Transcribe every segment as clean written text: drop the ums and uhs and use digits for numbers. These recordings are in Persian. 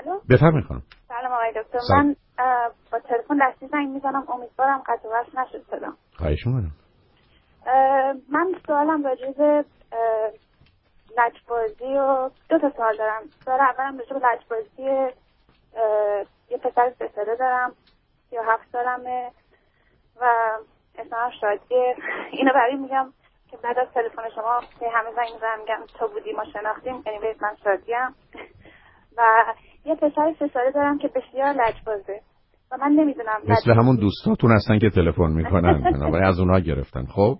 بفرمایید خانم. سلام آقای دکتر. من با تلفن دستی زنگ میزنم، امیدوارم قطع و وصل نشه صدام. خواهش می‌کنم. من سوالم راجع به لجبازی و دو تا سوال دارم. سوال اولم راجع به لجبازی، یه پسر 3 ساله دارم 37 سالمه و اسمم شادیه. اینو برای میگم که بعد از تلفن شما که همه زنگ میزنم میگم تو بودی ما شناختیم، یعنی من شادیم. و یه پسر 3 ساله دارم که بسیار لجبازه و من نمیدونم مثل همون دوستاتون هستن که تلفن میکنن، بنابراین از اونها گرفتن. خب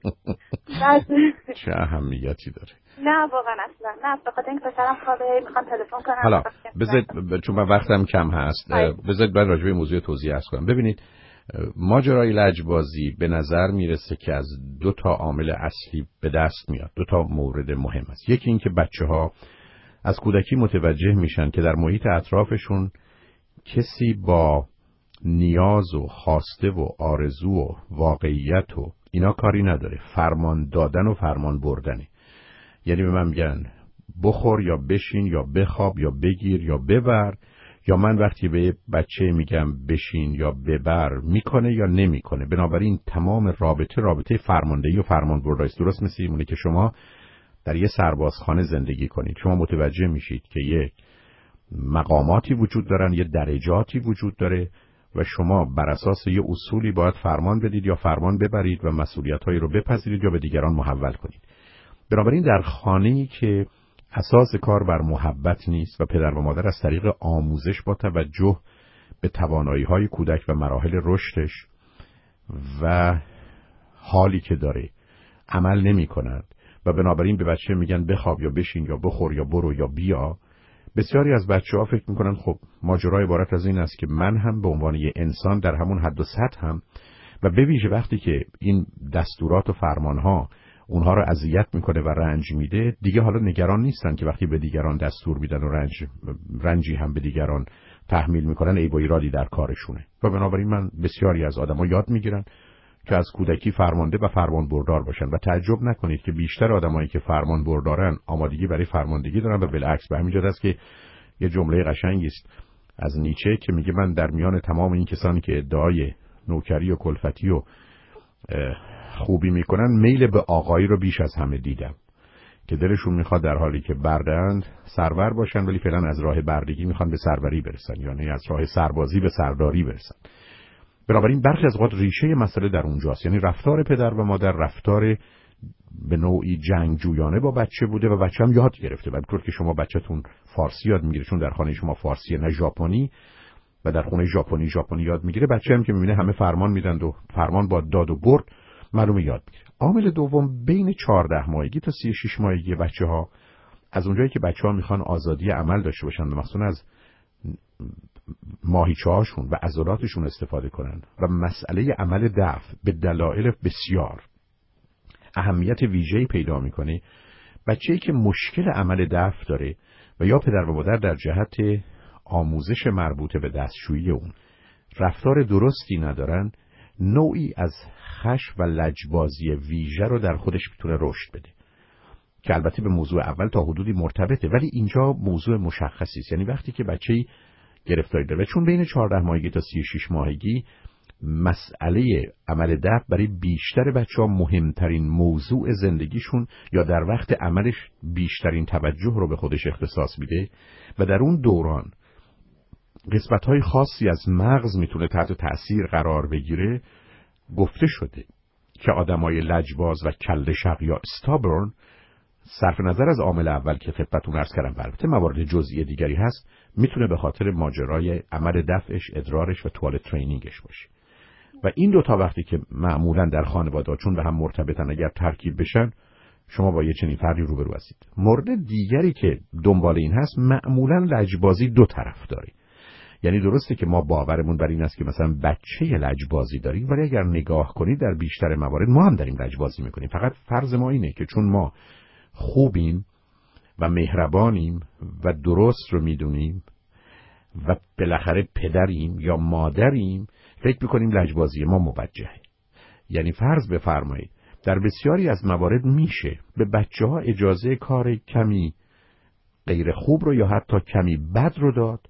چه اهمیتی داره؟ نه واقعا اصلا نه، به خاطر اینکه پسرم خوابه میخوام تلفن کنم. حالا بذارید، چون من وقتم کم هست، بذارید من راجع به موضوع توضیح عرض کنم. ببینید، ماجرای لجبازی به نظر میرسه که از 2 تا عامل اصلی به دست میاد. 2 تا مورد مهم است. یکی این که بچه‌ها از کودکی متوجه میشن که در محیط اطرافشون کسی با نیاز و خواسته و آرزو و واقعیت و اینا کاری نداره. فرمان دادن و فرمان بردنه. یعنی به من میگن بخور یا بشین یا بخواب یا بگیر یا ببر، یا من وقتی به بچه میگم بشین یا ببر میکنه یا نمیکنه. بنابراین تمام رابطه فرماندهی و فرمانبرداری است. درست مثل اینه که شما در یه سربازخانه زندگی کنید. شما متوجه میشید که یک مقاماتی وجود دارن، یه درجاتی وجود داره و شما بر اساس یه اصولی باید فرمان بدید یا فرمان ببرید و مسئولیت‌هایی رو بپذیرید یا به دیگران محول کنید. بنابراین در خانه‌ای که اساس کار بر محبت نیست و پدر و مادر از طریق آموزش با توجه به توانایی‌های کودک و مراحل رشدش و حالی که داره عمل نمی‌کنند و بنابراین به بچه میگن بخواب یا بشین یا بخور یا برو یا بیا، بسیاری از بچه‌ها فکر می‌کنن خب ماجرا عبارت از این است که من هم به عنوان یه انسان در همون حد و سطح هم، و به ویژه وقتی که این دستورات و فرمان‌ها اونها رو اذیت میکنه و رنج میده، دیگه حالا نگران نیستن که وقتی به دیگران دستور میدن و رنجی هم به دیگران تحمیل میکنن عیب و ایرادی در کارشونه. و بنابراین من بسیاری از آدم‌ها یاد میگیرن که از کودکی فرمانده و فرمان بردار باشن و تعجب نکنید که بیشتر آدمایی که فرمان بردارن آمادگی برای فرماندگی دارن و بالعکس. به همین جهت است که یه جمله قشنگی است از نیچه که میگه من در میان تمام این کسانی که ادعای نوکری و کلفتی و خوبی میکنن میل به آقایی رو بیش از همه دیدم که دلشون میخواد در حالی که برده‌اند سرور باشن، ولی فعلا از راه بردگی میخوان به سروری برسن، یعنی از راه سربازی به سرداری برسن. بنابراین برخی از اوقات ریشه مسئله در اونجاست. یعنی رفتار پدر و مادر رفتار به نوعی جنگجویانه با بچه بوده و بچه هم یاد گرفته. بعد که شما بچه‌تون فارسی یاد میگیره، چون در خانه شما فارسیه نه ژاپنی، و در خونه ژاپنی یاد میگیره، بچه هم که میبینه همه فرمان میدن و فرمان با داد و برد معلومه یاد میگیره. عامل دوم، بین 14 ماهگی تا 36 ماهگی بچه‌ها، از اونجایی که بچه‌ها میخوان آزادی عمل داشته باشن و مخصوصا از ماهیچه‌هاشون و عضلاتشون استفاده کنن و مسئله عمل دفع به دلایل بسیار اهمیت ویژه‌ای پیدا میکنه، بچه‌ای که مشکل عمل دفع داره و یا پدر و مادر در جهت آموزش مربوط به دستشویی اون رفتار درستی ندارن، نوعی از خشم و لجبازی ویژه رو در خودش میتونه رشد بده که البته به موضوع اول تا حدودی مرتبطه، ولی اینجا موضوع مشخصی است. یعنی وقتی که بچه‌ای گرفتاری داره، چون بین 14 ماهگی تا 36 ماهگی مسئله عمل دفع برای بیشتر بچه‌ها مهمترین موضوع زندگیشون یا در وقت عملش بیشترین توجه رو به خودش اختصاص میده و در اون دوران قسمت‌های خاصی از مغز میتونه تحت تأثیر قرار بگیره. گفته شده که آدمای لجباز و کله شق یا استابرن، صرف نظر از عامل اول که خدمتتون عرض کردم، البته موارد جزئی دیگری هست، میتونه به خاطر ماجرای عمل دفعش، ادرارش و توالت ترینینگش باشه. و این دوتا وقتی که معمولا در خانواده چون به هم مرتبطن اگر ترکیب بشن، شما با یه چنین فردی روبرو هستید. مورد دیگری که دنبال این هست، معمولا لجبازی دو طرف داره. یعنی درسته که ما باورمون بر این است که مثلا بچه لجبازی داریم، ولی اگر نگاه کنید در بیشتر موارد ما هم داریم لجبازی میکنیم. فقط فرض ما اینه که چون ما خوبیم و مهربانیم و درست رو میدونیم و بالاخره پدریم یا مادریم، فکر میکنیم لجبازی ما موجهه. یعنی فرض بفرمایید در بسیاری از موارد میشه به بچه‌ها اجازه کار کمی غیر خوب رو یا حتی کمی بد رو داد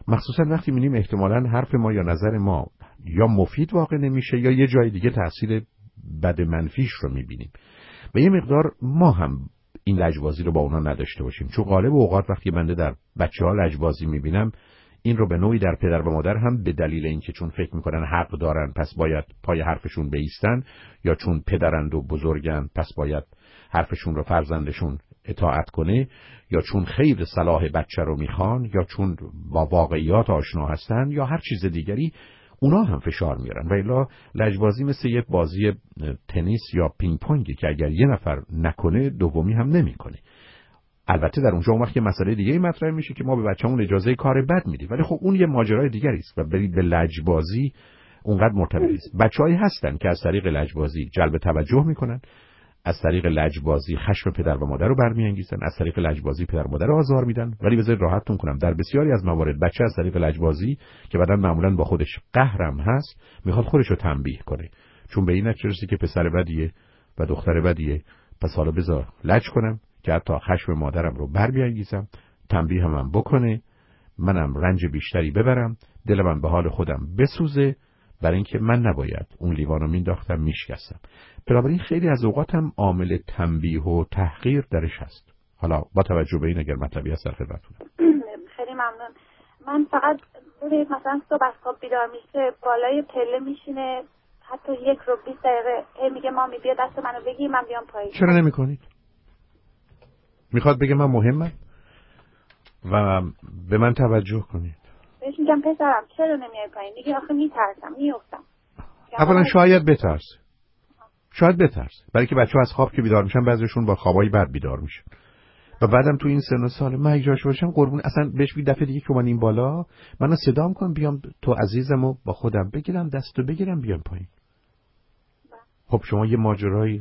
مخصوصا وقتی می‌بینیم احتمالاً حرف ما یا نظر ما یا مفید واقع نمیشه یا یه جای دیگه تاثیر بد منفیش رو می‌بینیم. و یه مقدار ما هم این لجبازی رو با اونا نداشته باشیم، چون غالب اوقات وقتی بنده در بچه‌ها لجبازی می‌بینم این رو به نوعی در پدر و مادر هم به دلیل اینکه چون فکر می‌کنن حق دارن پس باید پای حرفشون بایستن، یا چون پدرند و بزرگن پس باید حرفشون رو فرزندشون اطاعت کنه، یا چون خیر صلاح بچه رو میخوان، یا چون با واقعیات آشنا هستن، یا هر چیز دیگری، اونا هم فشار میارن. و الا لجبازی مثل یک بازی تنیس یا پینگ پونگی که اگر یه نفر نکنه دومی هم نمیکنه. البته در اونجا اون وقت یه مسئله دیگه مطرح میشه که ما به بچه‌مون اجازه کار بد میدیم، ولی خب اون یه ماجرای دیگری است و برید به لجبازی اونقدر مرتبط نیست. بچه‌هایی هستن که از طریق لجبازی جلب توجه میکنن، از طریق لجبازی خشم پدر و مادر رو برمی‌انگیزن، از طریق لجبازی پدر و مادر رو آزار میدن. ولی بذارید راحتتون کنم در بسیاری از موارد بچه از طریق لجبازی که بعداً معمولاً با خودش قهرم هست میخواد خودش رو تنبیه کنه، چون به این نتیجه رسیده که پسر بدیه و دختر بدیه، پس حالا بذار لج کنم که حتی خشم مادرم رو برمی‌انگیزم، تنبیه هم بکنه، منم رنج بیشتری ببرم، دلم به حال خودم بسوزه، برای اینکه من نباید اون لیوانو مینداختم میشکستم. بنابراین خیلی از اوقات هم عامل تنبیه و تحقیر درش هست. حالا با توجه به این اگر مطلبی هست در خدمتتونم. خیلی ممنون. من فقط مثلا صبح از خواب بیدار میشه بالای پله میشینه، حتی 1 رو 20 دقیقه میگه مامی بیا دست منو بگیر من بیام پایین. چرا نمی‌کنید؟ میخواد بگه من مهمم و به من توجه کنید. بهش میگم پسرم چرا نمیای پایین؟ میگه آخه میترسم میافتم. اولا شاید بترسه، شاید بترسه، برای که بچه‌ها از خواب که بیدار میشن بعضیشون با خوابای بد بیدار میشن و بعدم تو این سن و سال من اجازه باشم قربون اصلا بهش بی دفعه دیگه که من این بالا منو صدام کن بیام تو عزیزمو با خودم بگیرم دستو بگیرم بیام پایین. خب شما یه ماجرایی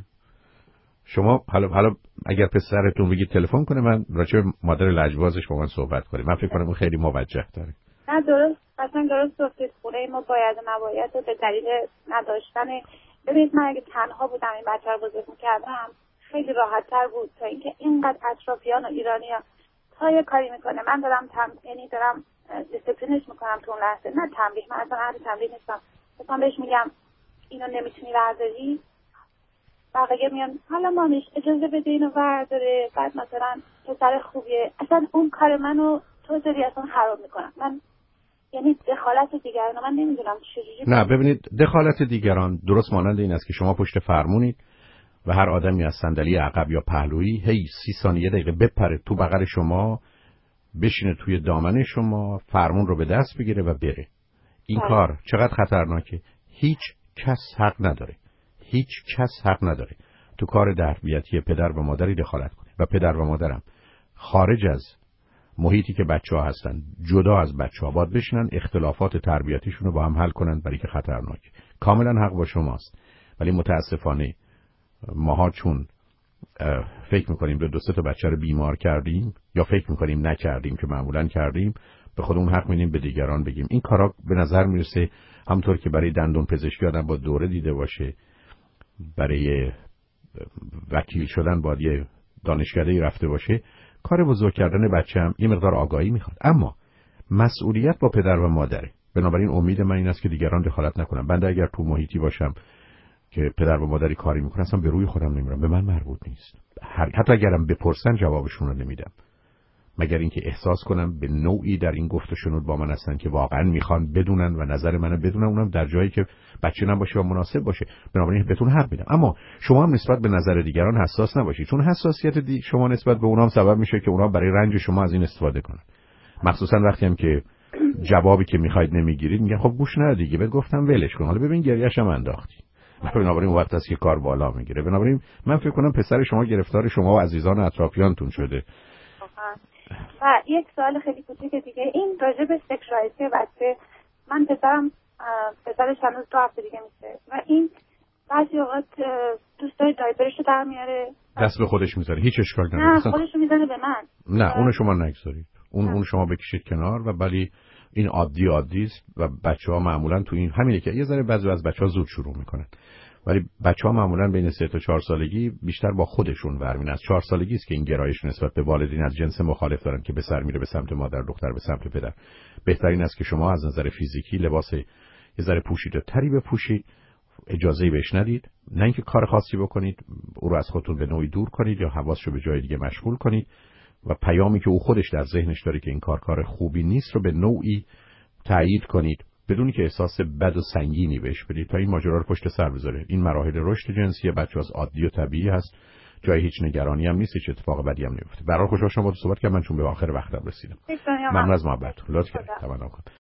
شما حالا اگر پسرتون بگید تلفن کنه من راجع به مادر لجبازش با من صحبت کنیم، من فکر کنم اون خیلی موجه داره. نه درست، اصلا درست گفتید. خونه ما باید و نباید به دلیل نداشتن. ببینید من اگه تنها بودم این بچه رو بزرگ میکردم خیلی راحت تر بود تا اینکه اینقدر اطرافیان و ایرانیان تا یه کاری میکنه من دارم یعنی دارم دیسپلینش میکنم تو اون لحظه، نه تنبیه. من اصلا اهل تنبیه نیستم. مثلا بهش میگم اینو نمیتونی برداری، بقیه میان حالا مامیش اجازه بده اینو برداره، بعد مثلا پسر خوبیه. اصلا اون کار منو تو داری اصلا خراب میکنم. من یعنی دخالت دیگران من نمیدونم چجوری. نه ببینید دخالت دیگران درست مانند این است که شما پشت فرمونید و هر آدمی از صندلی عقب یا پهلویی 30 ثانیه دقیقه بپره تو بغل شما، بشینه توی دامن شما، فرمون رو به دست بگیره و بره. این کار چقدر خطرناکه. هیچ کس حق نداره، هیچ کس حق نداره تو کار تربیتی پدر و مادری دخالت کنه و پدر و مادرم خارج از محیطی که بچه‌ها هستن، جدا از بچه‌ها باید بشینن اختلافات تربیتیشون رو با هم حل کنن، برای که خطرناکه. کاملا حق با شماست، ولی متاسفانه ماها چون فکر میکنیم دو سه تا بچه رو بیمار کردیم یا فکر میکنیم نکردیم که معمولا کردیم، به خودمون حق میدیم به دیگران بگیم. این کارا به نظر میرسه همونطور که برای دندون پزشکی آدم با دوره دیده باشه، برای وکیل شدن باید یه دانشکده‌ای رفته باشه. کار بزرگ کردن بچه هم یه مقدار آگاهی میخواد، اما مسئولیت با پدر و مادره. بنابراین امید من این است که دیگران دخالت نکنن. بنده اگر تو محیطی باشم که پدر و مادری کاری میکنن اصلا به روی خودم نمیرم، به من مربوط نیست. حتی اگرم بپرسن جوابشون رو نمیدم، مگر اینکه احساس کنم به نوعی در این گفت و شنود با من هستن که واقعا میخوان بدونن و نظر منو بدونن، اونم در جایی که بچه نباشه و مناسب باشه. بنابراین بهتون حق میدم. اما شما هم نسبت به نظر دیگران حساس نباشید، چون حساسیت شما نسبت به اونها سبب میشه که اونها برای رنج شما از این استفاده کنن. مخصوصا وقتی هم که جوابی که میخواید نمیگیرید، میگن خب گوش نده دیگه، بهت گفتم ولش کن، حالا ببین گریه‌ش هم انداختی. بنابراین وقت است که کار بالا میگیره. بنابراین من فکر کنم پسر شما گرفتار شما و عزیزان اطرافیانتون شده. و یک سوال خیلی کوچیک دیگه، این راجع به سکشوالیتی بچه، من پسرش هنوز 2 هفته دیگه میشه و این بعضی اوقات دوست داره دایپرشو در میاره، دست به خودش میذاره، هیچ اشکال نداره. نه خودشو میزنه به من. نه اونو شما نگذارید، اون شما بکشید کنار. و ولی این عادی است و بچه‌ها معمولا تو این همینه که یه ذره بعضی از بچه‌ها زود شروع میکنن ولی بچه‌ها معمولا بین 3 تا 4 سالگی بیشتر با خودشون ورمین. از 4 سالگی است که این گرایش نسبت به والدین از جنس مخالف دارن که پسر میره به سمت مادر، دختر به سمت پدر. بهترین است که شما از نظر فیزیکی لباس یه ذره پوشیده‌تری بپوشید، اجازه‌ای بهش ندید، نه اینکه کار خاصی بکنید، او رو از خودتون به نوعی دور کنید یا حواسشو به جای دیگه مشغول کنید و پیامی که او خودش در ذهنش داره که این کار خوبی نیست رو به نوعی تایید کنید بدون که احساس بد و سنگینی بهش بدید تا این ماجرا رو پشت سر بذاره. این مراحل رشد جنسی بچه‌ها عادی و طبیعی هست، جای هیچ نگرانی هم نیست، هیچ اتفاق بدی هم نمیفته. برای خوشحال شما با صحبت کردم، من چون به آخر وقتم رسیدم. ممنون از محبتتون. لطف کردید. تمام.